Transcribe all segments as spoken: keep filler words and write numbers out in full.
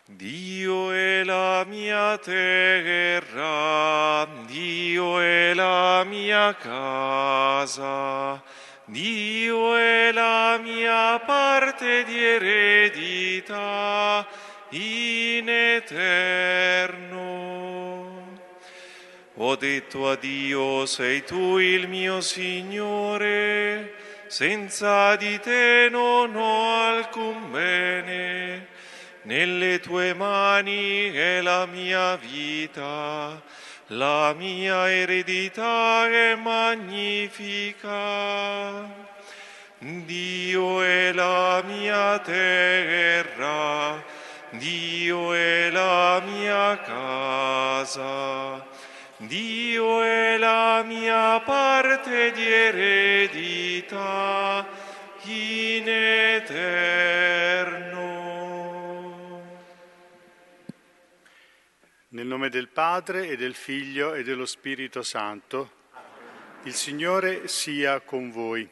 Dio è la mia terra, Dio è la mia casa, Dio è la mia parte di eredità in eterno. Ho detto a Dio, sei tu il mio Signore, senza di te non ho alcun bene. Nelle tue mani è la mia vita, la mia eredità è magnifica. Dio è la mia terra, Dio è la mia casa, Dio è la mia parte di eredità in eterno. Nel nome del Padre e del Figlio e dello Spirito Santo, il Signore sia con voi.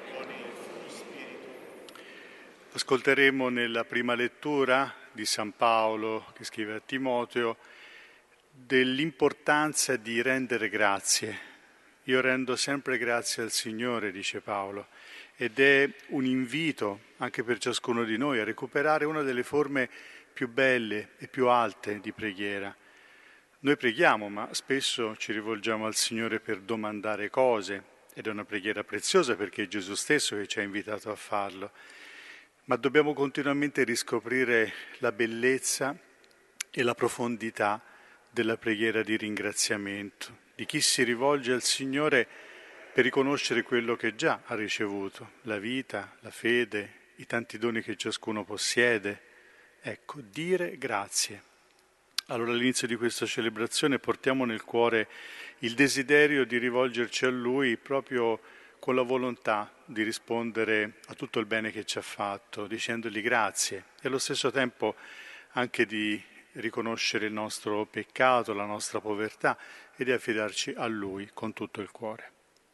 Ascolteremo nella prima lettura di San Paolo, che scrive a Timoteo, dell'importanza di rendere grazie. Io rendo sempre grazie al Signore, dice Paolo, ed è un invito anche per ciascuno di noi a recuperare una delle forme più belle e più alte di preghiera. Noi preghiamo, ma spesso ci rivolgiamo al Signore per domandare cose, ed è una preghiera preziosa perché è Gesù stesso che ci ha invitato a farlo, ma dobbiamo continuamente riscoprire la bellezza e la profondità della preghiera di ringraziamento, di chi si rivolge al Signore per riconoscere quello che già ha ricevuto, la vita, la fede, i tanti doni che ciascuno possiede. Ecco, dire grazie. Allora all'inizio di questa celebrazione portiamo nel cuore il desiderio di rivolgerci a Lui proprio con la volontà di rispondere a tutto il bene che ci ha fatto, dicendogli grazie e allo stesso tempo anche di riconoscere il nostro peccato, la nostra povertà e di affidarci a Lui con tutto il cuore.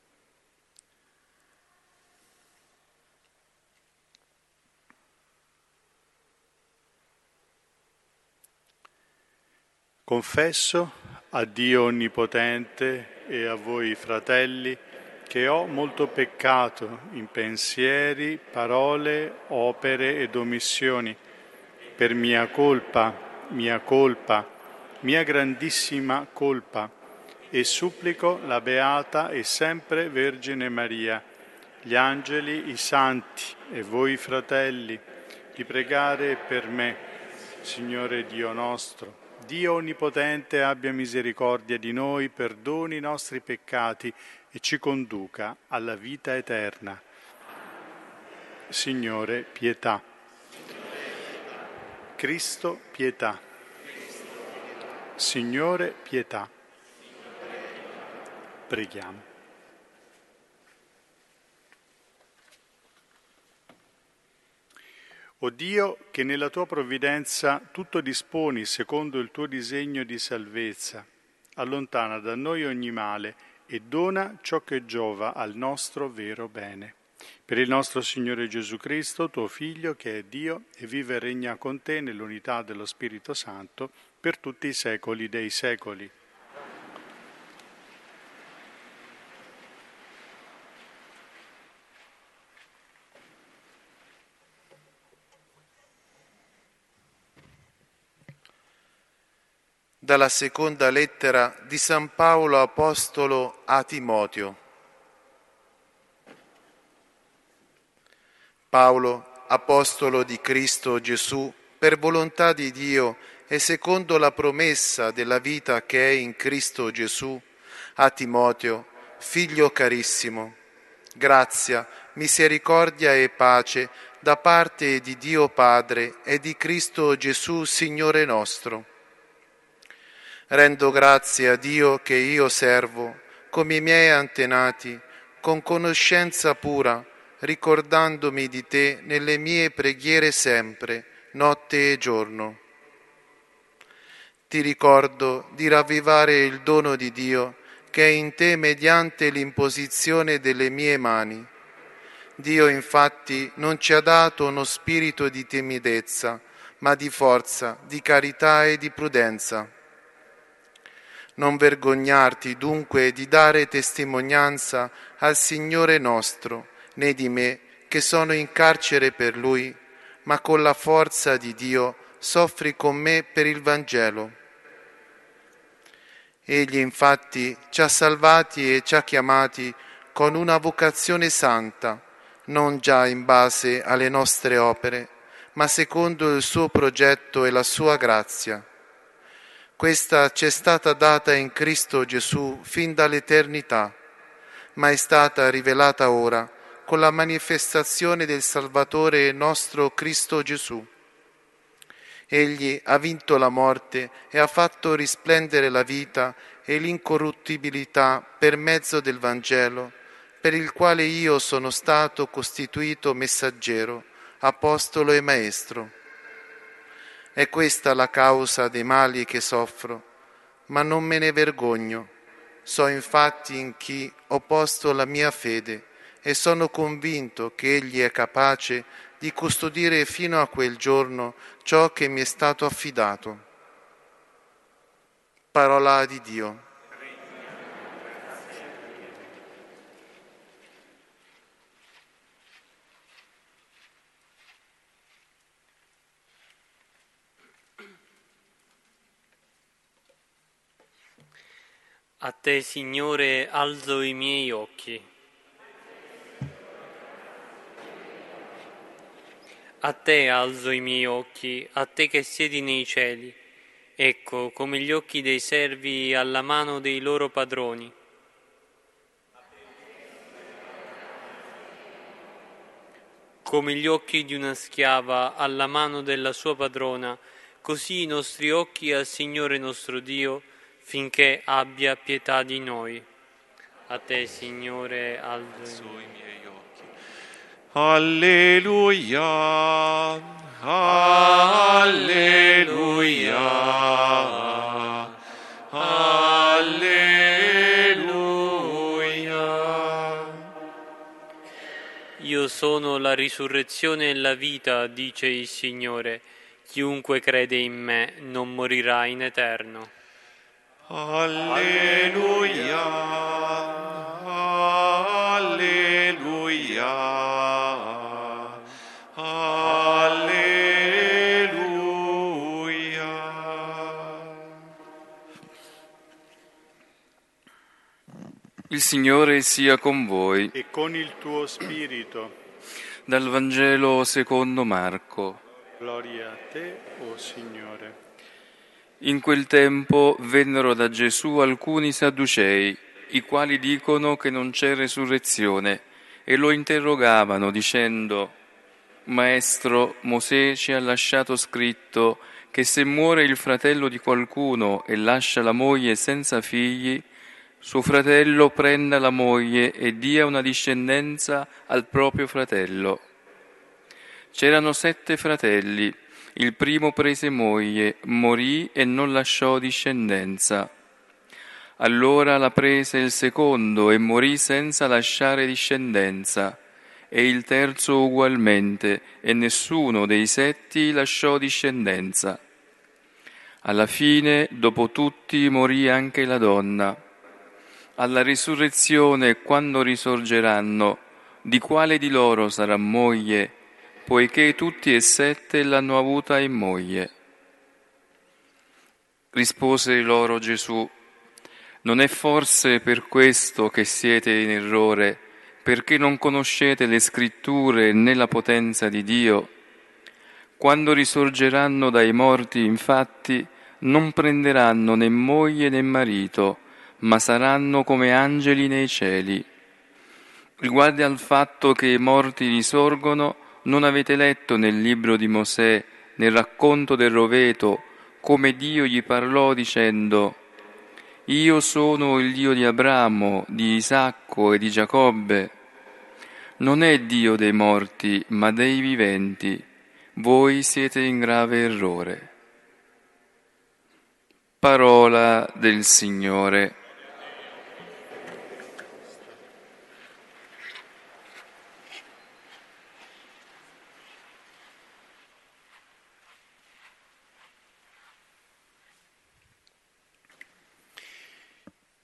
Confesso a Dio Onnipotente e a voi fratelli che ho molto peccato in pensieri, parole, opere ed omissioni, per mia colpa, mia colpa, mia grandissima colpa, e supplico la Beata e sempre Vergine Maria, gli angeli, i santi e voi fratelli, di pregare per me, Signore Dio nostro. Dio Onnipotente abbia misericordia di noi, perdoni i nostri peccati e ci conduca alla vita eterna. Signore, pietà. Cristo, pietà. Signore, pietà. Preghiamo. O Dio, che nella tua provvidenza tutto disponi secondo il tuo disegno di salvezza, allontana da noi ogni male e dona ciò che giova al nostro vero bene. Per il nostro Signore Gesù Cristo, tuo Figlio, che è Dio e vive e regna con te nell'unità dello Spirito Santo, per tutti i secoli dei secoli. Dalla seconda lettera di San Paolo Apostolo a Timoteo. Paolo, apostolo di Cristo Gesù, per volontà di Dio e secondo la promessa della vita che è in Cristo Gesù, a Timoteo, figlio carissimo, grazia, misericordia e pace da parte di Dio Padre e di Cristo Gesù, Signore nostro. Rendo grazie a Dio che io servo, come i miei antenati, con conoscenza pura, ricordandomi di te nelle mie preghiere sempre, notte e giorno. Ti ricordo di ravvivare il dono di Dio che è in te mediante l'imposizione delle mie mani. Dio infatti non ci ha dato uno spirito di timidezza, ma di forza, di carità e di prudenza. Non vergognarti dunque di dare testimonianza al Signore nostro, né di me, che sono in carcere per Lui, ma con la forza di Dio soffri con me per il Vangelo. Egli infatti ci ha salvati e ci ha chiamati con una vocazione santa, non già in base alle nostre opere, ma secondo il suo progetto e la sua grazia. Questa ci è stata data in Cristo Gesù fin dall'eternità, ma è stata rivelata ora con la manifestazione del Salvatore nostro Cristo Gesù. Egli ha vinto la morte e ha fatto risplendere la vita e l'incorruttibilità per mezzo del Vangelo, per il quale io sono stato costituito messaggero, apostolo e maestro. È questa la causa dei mali che soffro, ma non me ne vergogno. So infatti in chi ho posto la mia fede e sono convinto che Egli è capace di custodire fino a quel giorno ciò che mi è stato affidato. Parola di Dio. A te, Signore, alzo i miei occhi. A te alzo i miei occhi, a te che siedi nei cieli. Ecco, come gli occhi dei servi alla mano dei loro padroni. Come gli occhi di una schiava alla mano della sua padrona, così i nostri occhi al Signore nostro Dio, finché abbia pietà di noi. A te, Signore, alzo i miei occhi. Alleluia, alleluia, alleluia. Io sono la risurrezione e la vita, dice il Signore. Chiunque crede in me non morirà in eterno. Alleluia, alleluia, alleluia. Il Signore sia con voi. E con il tuo spirito. Dal Vangelo secondo Marco. Gloria a te, o Signore. In quel tempo vennero da Gesù alcuni sadducei, i quali dicono che non c'è resurrezione, e lo interrogavano dicendo: Maestro, Mosè ci ha lasciato scritto che se muore il fratello di qualcuno e lascia la moglie senza figli, suo fratello prenda la moglie e dia una discendenza al proprio fratello. C'erano sette fratelli. Il primo prese moglie, morì e non lasciò discendenza. Allora la prese il secondo e morì senza lasciare discendenza, e il terzo ugualmente, e nessuno dei setti lasciò discendenza. Alla fine, dopo tutti, morì anche la donna. Alla risurrezione, quando risorgeranno, di quale di loro sarà moglie, poiché tutti e sette l'hanno avuta in moglie? Rispose loro Gesù: non è forse per questo che siete in errore, perché non conoscete le scritture né la potenza di Dio? Quando risorgeranno dai morti, infatti, non prenderanno né moglie né marito, ma saranno come angeli nei cieli. Riguardo al fatto che i morti risorgono, non avete letto nel libro di Mosè, nel racconto del roveto, come Dio gli parlò dicendo: Io sono il Dio di Abramo, di Isacco e di Giacobbe. Non è Dio dei morti, ma dei viventi. Voi siete in grave errore. Parola del Signore.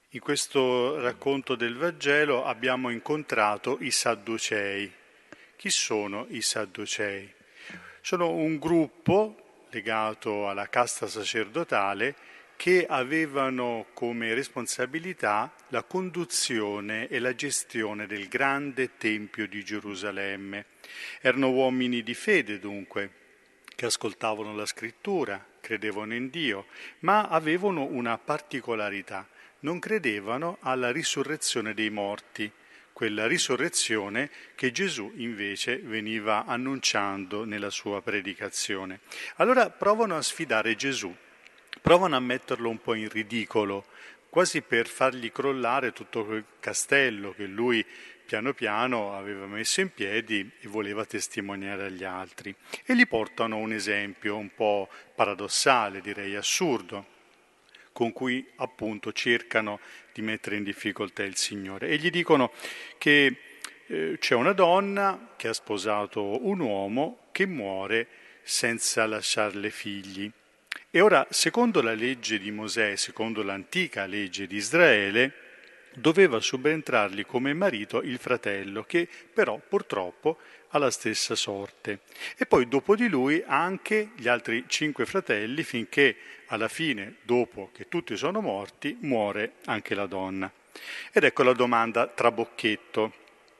In questo racconto del Vangelo abbiamo incontrato i Sadducei. Chi sono i Sadducei? Sono un gruppo legato alla casta sacerdotale che avevano come responsabilità la conduzione e la gestione del grande Tempio di Gerusalemme. Erano uomini di fede, dunque, che ascoltavano la Scrittura, credevano in Dio, ma avevano una particolarità: non credevano alla risurrezione dei morti, quella risurrezione che Gesù invece veniva annunciando nella sua predicazione. Allora provano a sfidare Gesù, provano a metterlo un po' in ridicolo, quasi per fargli crollare tutto quel castello che lui piano piano aveva messo in piedi e voleva testimoniare agli altri. E gli portano un esempio un po' paradossale, direi assurdo, con cui appunto cercano di mettere in difficoltà il Signore. E gli dicono che eh, c'è una donna che ha sposato un uomo che muore senza lasciarle figli. E ora, secondo la legge di Mosè, secondo l'antica legge di Israele, doveva subentrargli come marito il fratello, che però purtroppo ha la stessa sorte. E poi dopo di lui anche gli altri cinque fratelli, finché alla fine, dopo che tutti sono morti, muore anche la donna. Ed ecco la domanda trabocchetto.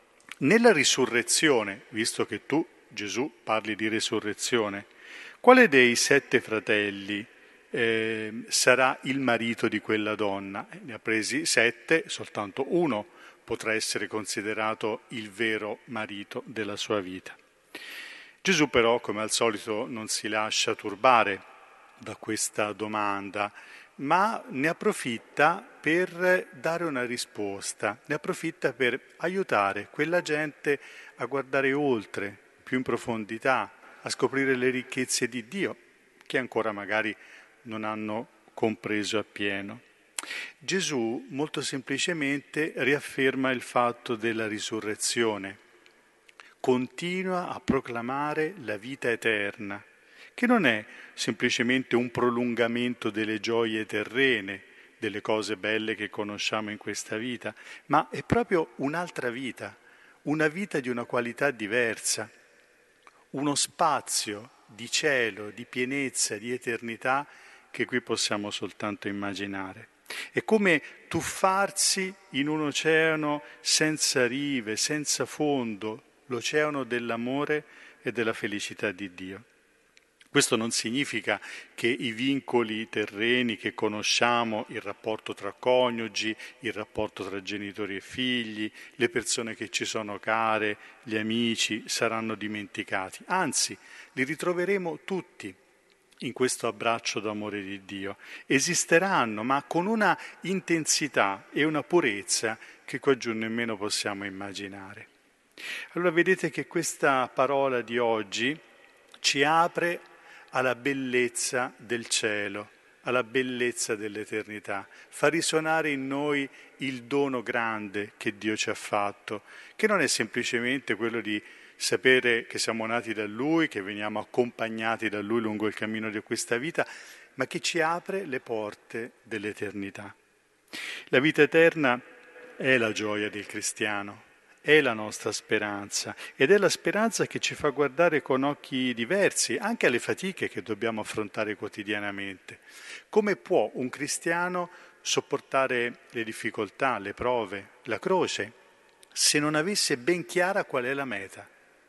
Nella risurrezione, visto che tu, Gesù, parli di risurrezione, quale dei sette fratelli eh, sarà il marito di quella donna? Ne ha presi sette, soltanto uno potrà essere considerato il vero marito della sua vita. Gesù però, come al solito, non si lascia turbare da questa domanda, ma ne approfitta per dare una risposta, ne approfitta per aiutare quella gente a guardare oltre, più in profondità, a scoprire le ricchezze di Dio, che ancora magari non hanno compreso appieno. Gesù molto semplicemente riafferma il fatto della risurrezione, continua a proclamare la vita eterna, che non è semplicemente un prolungamento delle gioie terrene, delle cose belle che conosciamo in questa vita, ma è proprio un'altra vita, una vita di una qualità diversa, uno spazio di cielo, di pienezza, di eternità che qui possiamo soltanto immaginare. È come tuffarsi in un oceano senza rive, senza fondo, l'oceano dell'amore e della felicità di Dio. Questo non significa che i vincoli terreni che conosciamo, il rapporto tra coniugi, il rapporto tra genitori e figli, le persone che ci sono care, gli amici, saranno dimenticati. Anzi, li ritroveremo tutti in questo abbraccio d'amore di Dio. Esisteranno, ma con una intensità e una purezza che qua giù nemmeno possiamo immaginare. Allora vedete che questa parola di oggi ci apre alla bellezza del cielo, alla bellezza dell'eternità, fa risuonare in noi il dono grande che Dio ci ha fatto, che non è semplicemente quello di sapere che siamo nati da Lui, che veniamo accompagnati da Lui lungo il cammino di questa vita, ma che ci apre le porte dell'eternità. La vita eterna è la gioia del cristiano, è la nostra speranza ed è la speranza che ci fa guardare con occhi diversi anche alle fatiche che dobbiamo affrontare quotidianamente. Come può un cristiano sopportare le difficoltà, le prove, la croce, se non avesse ben chiara qual è la meta?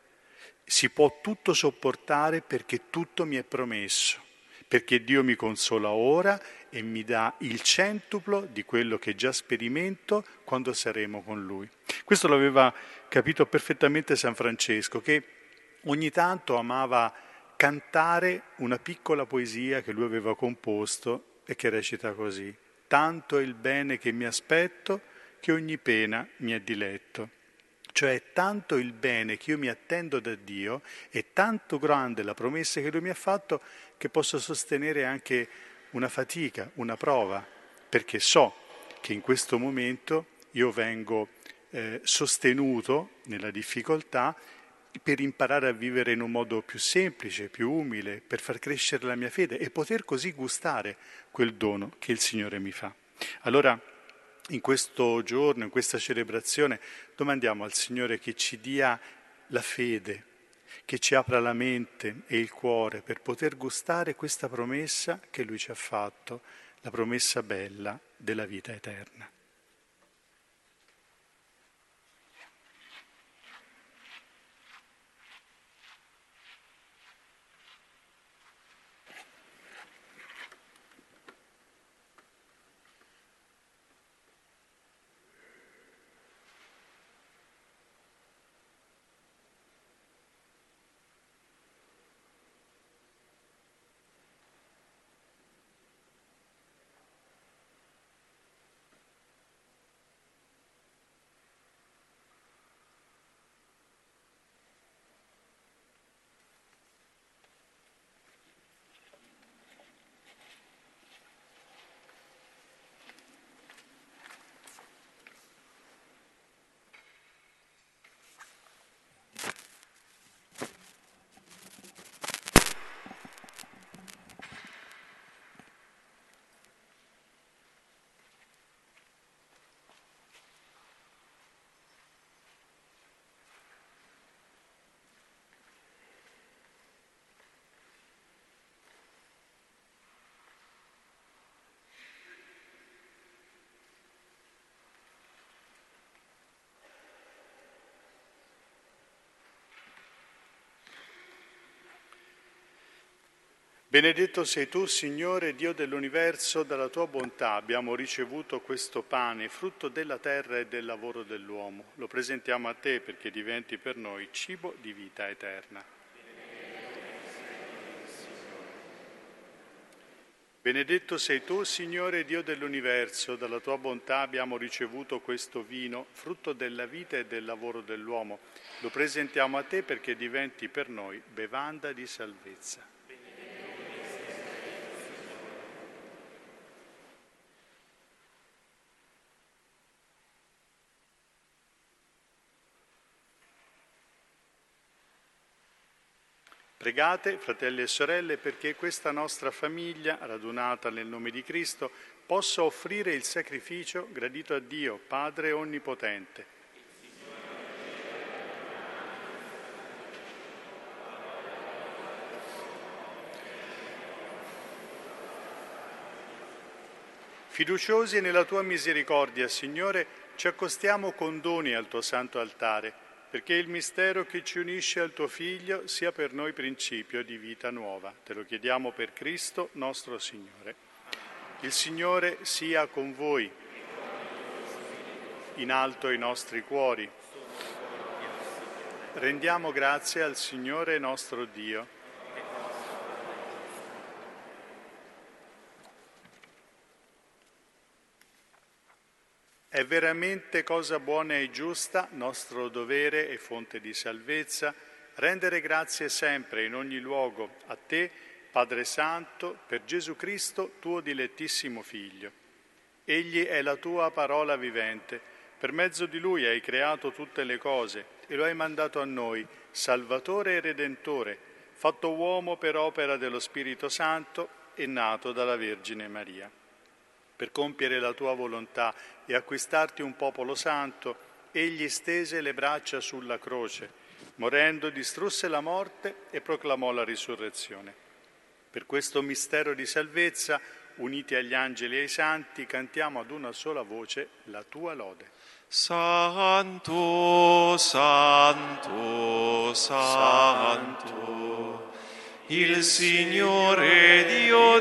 Si può tutto sopportare perché tutto mi è promesso, perché Dio mi consola ora e mi dà il centuplo di quello che già sperimento quando saremo con Lui. Questo l'aveva capito perfettamente San Francesco, che ogni tanto amava cantare una piccola poesia che lui aveva composto e che recita così: tanto è il bene che mi aspetto che ogni pena mi è diletto. Cioè tanto il bene che io mi attendo da Dio, è tanto grande la promessa che Lui mi ha fatto, che posso sostenere anche una fatica, una prova, perché so che in questo momento io vengo eh, sostenuto nella difficoltà per imparare a vivere in un modo più semplice, più umile, per far crescere la mia fede e poter così gustare quel dono che il Signore mi fa. Allora in questo giorno, in questa celebrazione, domandiamo al Signore che ci dia la fede, che ci apra la mente e il cuore per poter gustare questa promessa che Lui ci ha fatto, la promessa bella della vita eterna. Benedetto sei tu, Signore, Dio dell'universo, dalla tua bontà abbiamo ricevuto questo pane, frutto della terra e del lavoro dell'uomo. Lo presentiamo a te perché diventi per noi cibo di vita eterna. Benedetto sei tu, Signore, Dio dell'universo, dalla tua bontà abbiamo ricevuto questo vino, frutto della vita e del lavoro dell'uomo. Lo presentiamo a te perché diventi per noi bevanda di salvezza. Pregate, fratelli e sorelle, perché questa nostra famiglia, radunata nel nome di Cristo, possa offrire il sacrificio gradito a Dio, Padre Onnipotente. Fiduciosi nella tua misericordia, Signore, ci accostiamo con doni al tuo santo altare, perché il mistero che ci unisce al tuo Figlio sia per noi principio di vita nuova. Te lo chiediamo per Cristo nostro Signore. Il Signore sia con voi. In alto i nostri cuori. Rendiamo grazie al Signore nostro Dio. È veramente cosa buona e giusta, nostro dovere e fonte di salvezza, rendere grazie sempre in ogni luogo a te, Padre Santo, per Gesù Cristo, tuo dilettissimo Figlio. Egli è la tua parola vivente, per mezzo di Lui hai creato tutte le cose e lo hai mandato a noi, Salvatore e Redentore, fatto uomo per opera dello Spirito Santo e nato dalla Vergine Maria. Per compiere la tua volontà e acquistarti un popolo santo, egli stese le braccia sulla croce, morendo distrusse la morte e proclamò la risurrezione. Per questo mistero di salvezza, uniti agli angeli e ai santi, cantiamo ad una sola voce la tua lode. Santo, santo, santo, il Signore Dio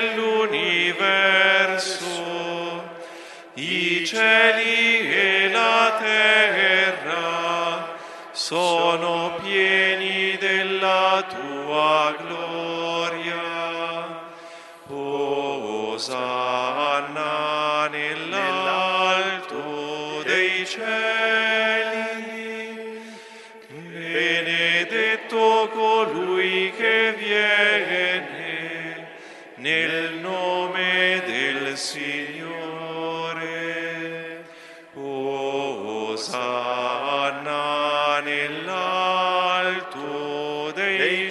dell'universo, i cieli e la terra sono pieni della tua gloria. Osanna nell'alto dei cieli, benedetto colui che viene nel nome del Signore. Osanna nell'alto dei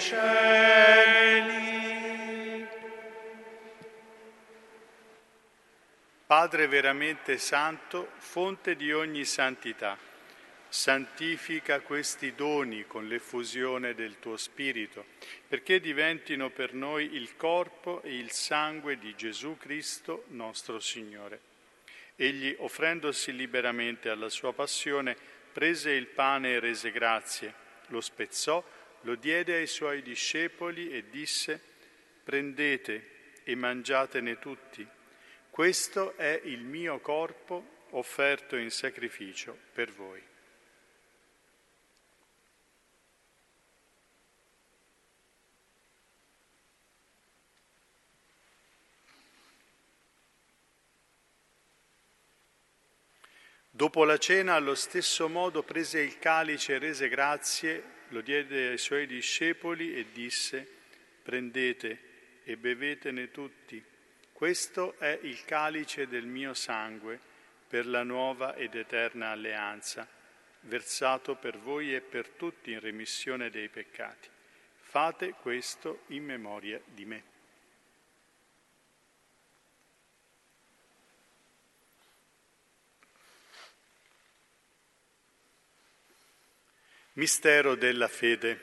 cieli. Padre veramente santo, fonte di ogni santità, santifica questi doni con l'effusione del tuo Spirito, perché diventino per noi il corpo e il sangue di Gesù Cristo, nostro Signore. Egli, offrendosi liberamente alla sua passione, prese il pane e rese grazie, lo spezzò, lo diede ai suoi discepoli e disse: «Prendete e mangiatene tutti. Questo è il mio corpo offerto in sacrificio per voi». Dopo la cena, allo stesso modo, prese il calice e rese grazie, lo diede ai suoi discepoli e disse: «Prendete e bevetene tutti. Questo è il calice del mio sangue per la nuova ed eterna alleanza, versato per voi e per tutti in remissione dei peccati. Fate questo in memoria di me». Mistero della fede.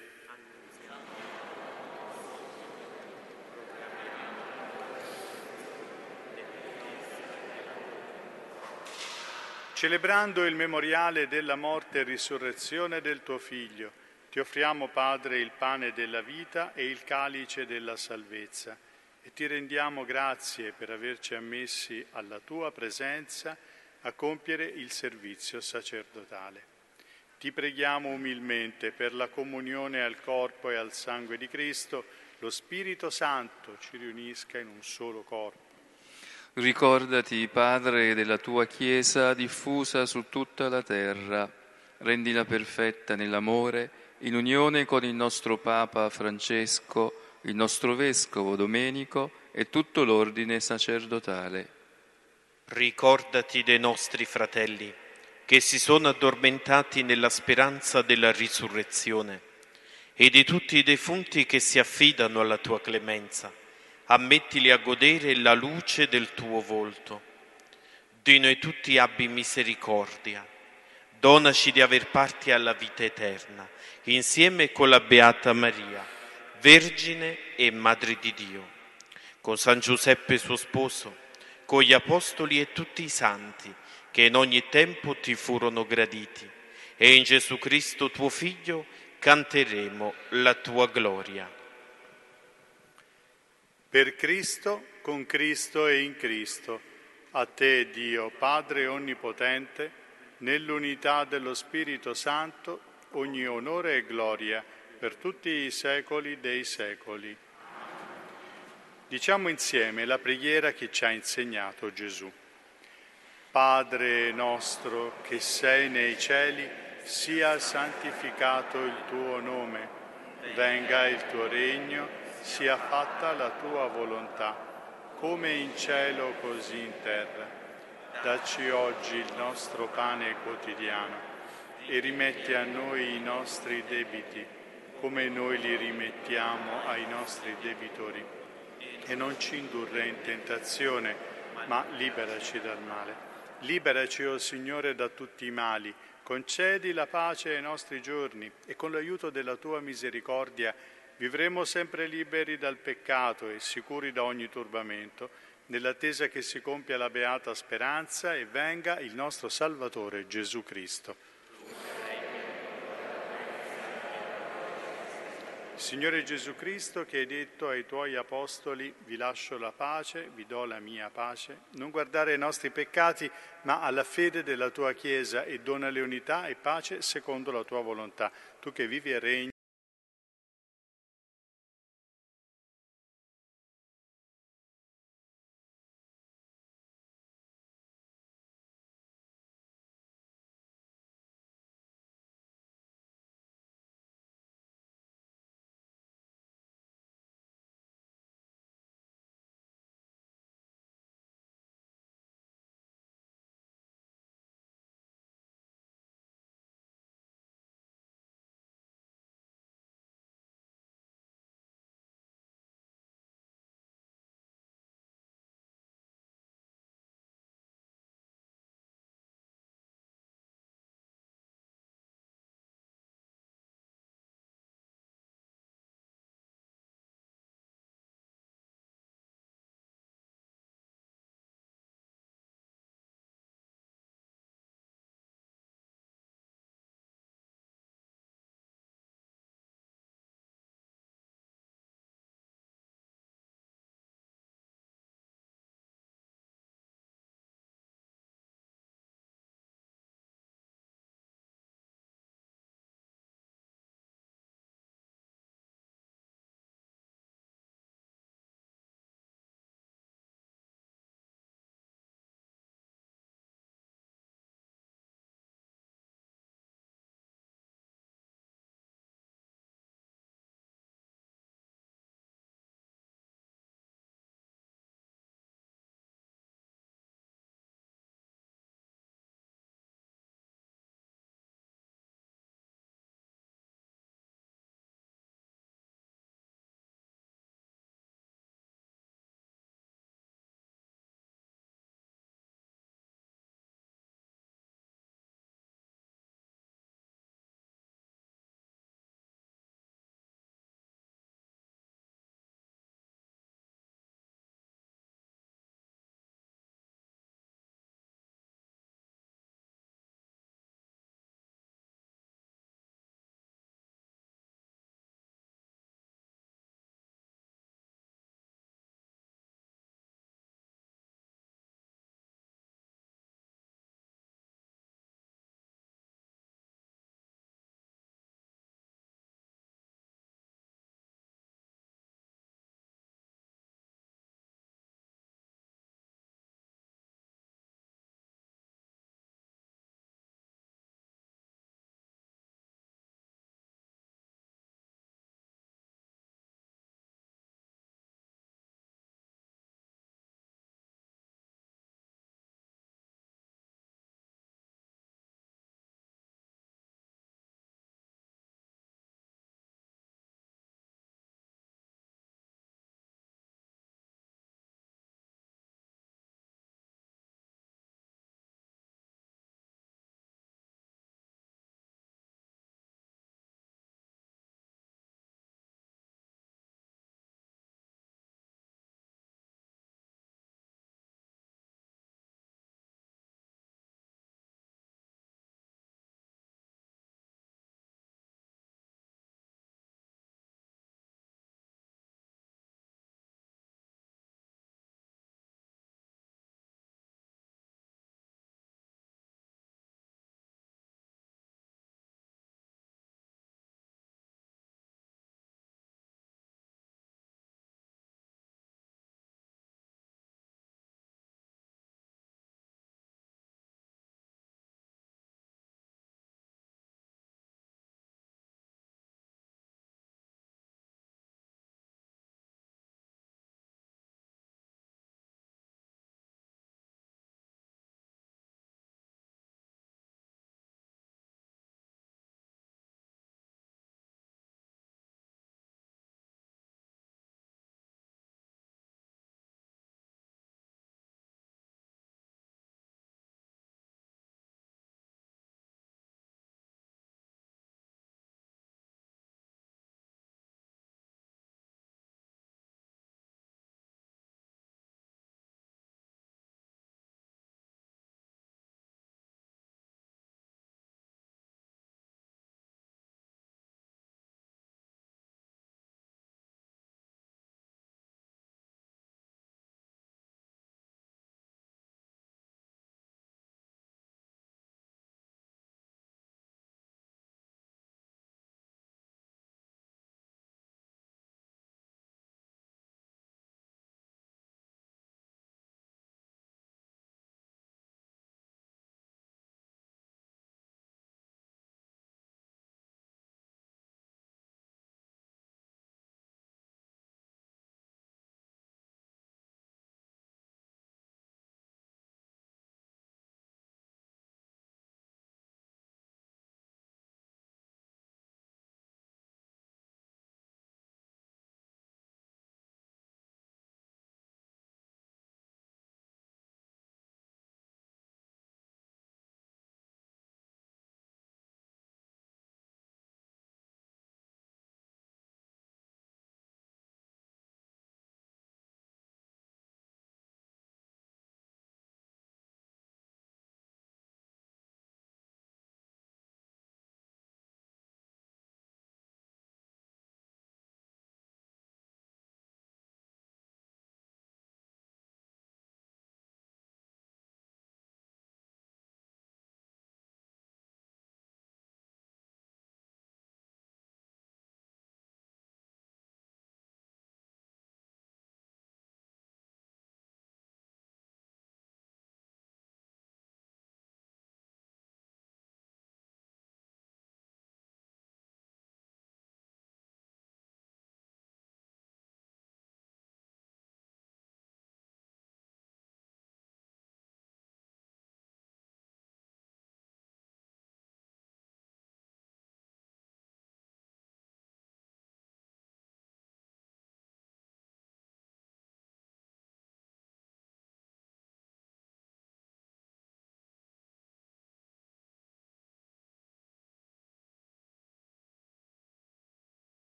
Celebrando il memoriale della morte e risurrezione del tuo Figlio, ti offriamo, Padre, il pane della vita e il calice della salvezza, e ti rendiamo grazie per averci ammessi alla tua presenza a compiere il servizio sacerdotale. Ti preghiamo umilmente per la comunione al corpo e al sangue di Cristo, lo Spirito Santo ci riunisca in un solo corpo. Ricordati, Padre, della tua Chiesa diffusa su tutta la terra. Rendila perfetta nell'amore, in unione con il nostro Papa Francesco, il nostro Vescovo Domenico e tutto l'ordine sacerdotale. Ricordati dei nostri fratelli che si sono addormentati nella speranza della risurrezione e di tutti i defunti che si affidano alla tua clemenza. Ammettili a godere la luce del tuo volto. Di noi tutti abbi misericordia. Donaci di aver parte alla vita eterna, insieme con la Beata Maria, Vergine e Madre di Dio, con San Giuseppe suo sposo, con gli Apostoli e tutti i santi, che in ogni tempo ti furono graditi, e in Gesù Cristo tuo Figlio canteremo la tua gloria. Per Cristo, con Cristo e in Cristo, a te, Dio, Padre Onnipotente, nell'unità dello Spirito Santo, ogni onore e gloria per tutti i secoli dei secoli. Diciamo insieme la preghiera che ci ha insegnato Gesù. Padre nostro che sei nei cieli, sia santificato il tuo nome, venga il tuo regno, sia fatta la tua volontà, come in cielo così in terra. Dacci oggi il nostro pane quotidiano e rimetti a noi i nostri debiti, come noi li rimettiamo ai nostri debitori. E non ci indurre in tentazione, ma liberaci dal male. Liberaci, o Signore, da tutti i mali, concedi la pace ai nostri giorni e con l'aiuto della tua misericordia vivremo sempre liberi dal peccato e sicuri da ogni turbamento, nell'attesa che si compia la beata speranza e venga il nostro Salvatore Gesù Cristo. Signore Gesù Cristo, che hai detto ai tuoi apostoli: vi lascio la pace, vi do la mia pace, non guardare ai nostri peccati, ma alla fede della tua Chiesa, e donale unità e pace secondo la tua volontà. Tu che vivi e regni